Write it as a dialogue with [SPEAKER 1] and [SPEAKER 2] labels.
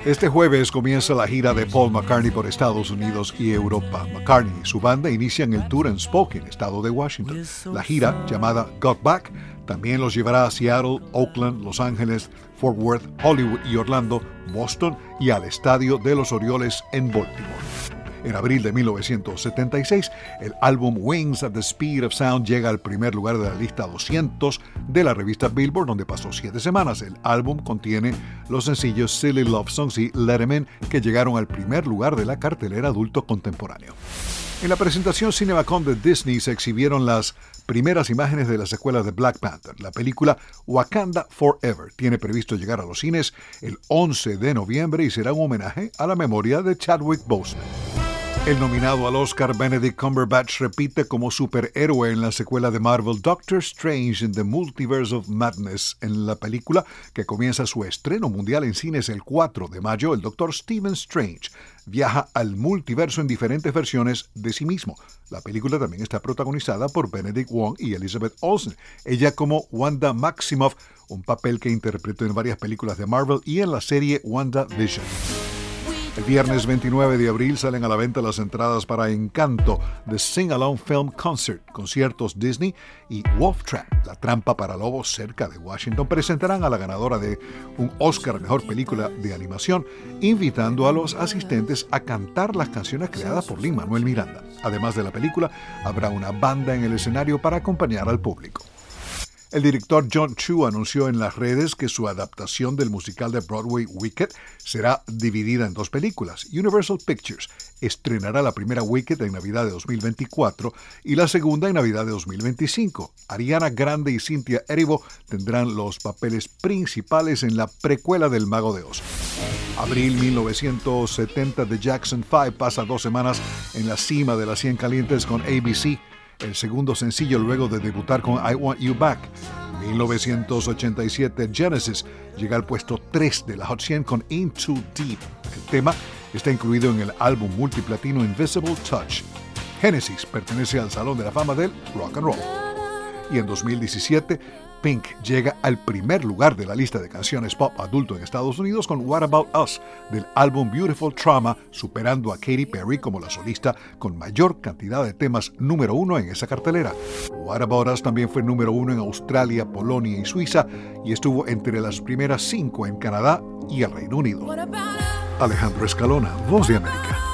[SPEAKER 1] Este jueves comienza la gira de Paul McCartney por Estados Unidos y Europa. McCartney y su banda inician el tour en Spokane, estado de Washington. La gira, llamada Got Back, también los llevará a Seattle, Oakland, Los Ángeles, Fort Worth, Hollywood y Orlando, Boston y al Estadio de los Orioles en Baltimore. En abril de 1976, el álbum Wings at the Speed of Sound llega al primer lugar de la lista 200 de la revista Billboard, donde pasó 7 semanas. El álbum contiene los sencillos Silly Love Songs y Let 'Em In, que llegaron al primer lugar de la cartelera adulto contemporáneo. En la presentación CinemaCon de Disney se exhibieron las primeras imágenes de la secuela de Black Panther. La película Wakanda Forever tiene previsto llegar a los cines el 11 de noviembre y será un homenaje a la memoria de Chadwick Boseman. El nominado al Oscar Benedict Cumberbatch repite como superhéroe en la secuela de Marvel Doctor Strange in the Multiverse of Madness. En la película, que comienza su estreno mundial en cines el 4 de mayo, el Dr. Stephen Strange viaja al multiverso en diferentes versiones de sí mismo. La película también está protagonizada por Benedict Wong y Elizabeth Olsen, ella como Wanda Maximoff, un papel que interpretó en varias películas de Marvel y en la serie WandaVision. El viernes 29 de abril salen a la venta las entradas para Encanto, The Sing Along Film Concert. Conciertos Disney y Wolf Trap, La Trampa para Lobos cerca de Washington, presentarán a la ganadora de un Oscar a Mejor Película de Animación, invitando a los asistentes a cantar las canciones creadas por Lin-Manuel Miranda. Además de la película, habrá una banda en el escenario para acompañar al público. El director John Chu anunció en las redes que su adaptación del musical de Broadway Wicked será dividida en 2 películas. Universal Pictures estrenará la primera Wicked en Navidad de 2024 y la segunda en Navidad de 2025. Ariana Grande y Cynthia Erivo tendrán los papeles principales en la precuela del Mago de Oz. Abril 1970, The Jackson 5 pasa 2 semanas en la cima de las 100 calientes con ABC, el segundo sencillo luego de debutar con I Want You Back. 1987, Genesis llega al puesto 3 de la Hot 100 con In Too Deep. El tema está incluido en el álbum multiplatino Invisible Touch. Genesis pertenece al Salón de la Fama del Rock and Roll. Y en 2017, Pink llega al primer lugar de la lista de canciones pop adulto en Estados Unidos con What About Us del álbum Beautiful Trauma, superando a Katy Perry como la solista con mayor cantidad de temas número 1 en esa cartelera. What About Us también fue número 1 en Australia, Polonia y Suiza y estuvo entre las primeras 5 en Canadá y el Reino Unido. Alejandro Escalona, Voz de América.